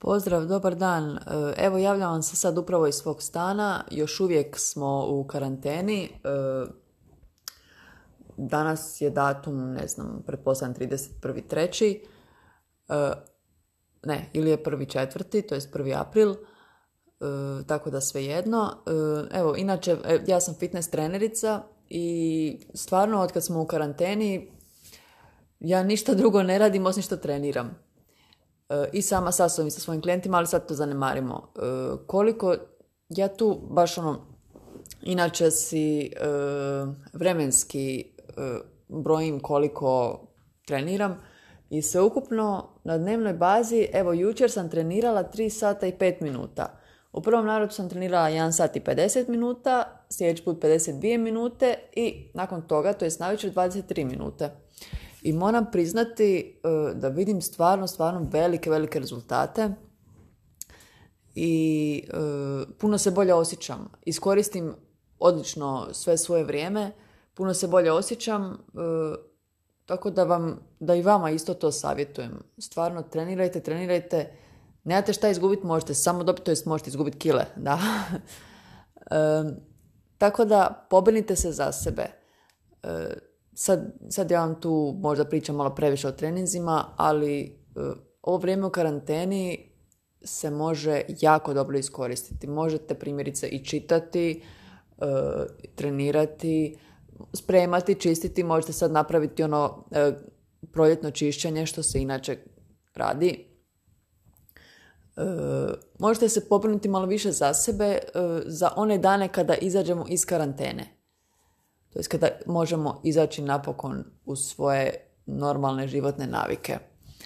Pozdrav, dobar dan. Evo javljam vam se sad upravo iz svog stana. Još uvijek smo u karanteni. Danas je datum, ne znam, pretpostavljam 31.3. Ne, ili je 1.4., to je 1. april. Tako da svejedno. Evo, inače, ja sam fitness trenerica i stvarno od kad smo u karanteni ja ništa drugo ne radim osim što treniram. I sama sa sobom i sa svojim klijentima, ali sad to zanemarimo. Koliko ja tu baš inače si vremenski brojim koliko treniram i sveukupno na dnevnoj bazi, evo jučer sam trenirala 3 sata i 5 minuta. U prvom navratu sam trenirala 1 sat i 50 minuta, sljedeći put 52 minute i nakon toga, to je navečer 23 minute. I moram priznati da vidim stvarno velike rezultate i puno se bolje osjećam. Iskoristim odlično sve svoje vrijeme, puno se bolje osjećam, tako da i vama isto to savjetujem. Stvarno trenirajte, nemate šta izgubiti, možete samo dobiti, to jest možete izgubiti kile, da. Tako da pobrinite se za sebe. Sad ja vam tu možda pričam malo previše o treninzima, ali ovo vrijeme u karanteni se može jako dobro iskoristiti. Možete primjerice i čitati, trenirati, spremati, čistiti. Možete sad napraviti proljetno čišćenje što se inače radi. Možete se pobrinuti malo više za sebe za one dane kada izađemo iz karantene. To je kada možemo izaći napokon u svoje normalne životne navike.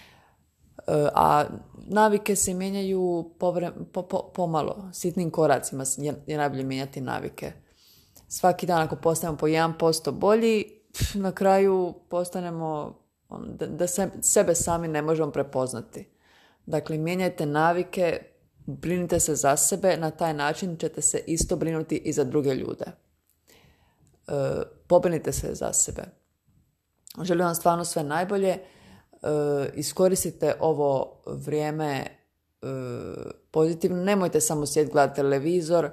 A navike se mijenjaju pomalo, sitnim koracima je najbolje mijenjati navike. Svaki dan ako postanemo po 1% bolji, na kraju postanemo da sebe sami ne možemo prepoznati. Dakle, mijenjajte navike, brinite se za sebe, na taj način ćete se isto brinuti i za druge ljude. Pobrinite se za sebe. Želim vam stvarno sve najbolje. Iskoristite ovo vrijeme pozitivno. Nemojte samo sjediti gledati televizor.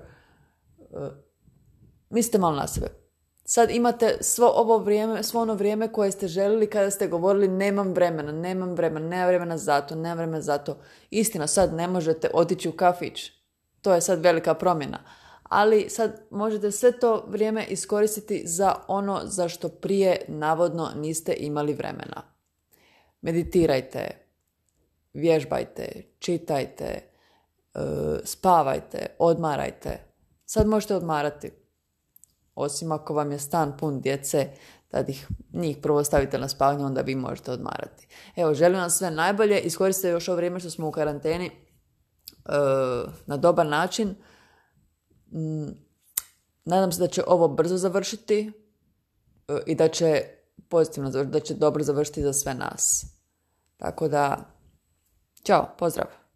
Mislite malo na sebe. Sad imate svo ono vrijeme koje ste željeli kada ste govorili nemam vremena za to. Istina, sad ne možete otići u kafić. To je sad velika promjena. Ali sad možete sve to vrijeme iskoristiti za ono za što prije navodno niste imali vremena. Meditirajte, vježbajte, čitajte, spavajte, odmarajte. Sad možete odmarati. Osim ako vam je stan pun djece, tad njih prvo stavite na spavanje, onda vi možete odmarati. Evo, želim vam sve najbolje. Iskoristite još ovo vrijeme što smo u karanteni na dobar način. Nadam se da će ovo brzo završiti i da će pozitivno završiti, da će dobro završiti za sve nas. Tako da, ćao, pozdrav!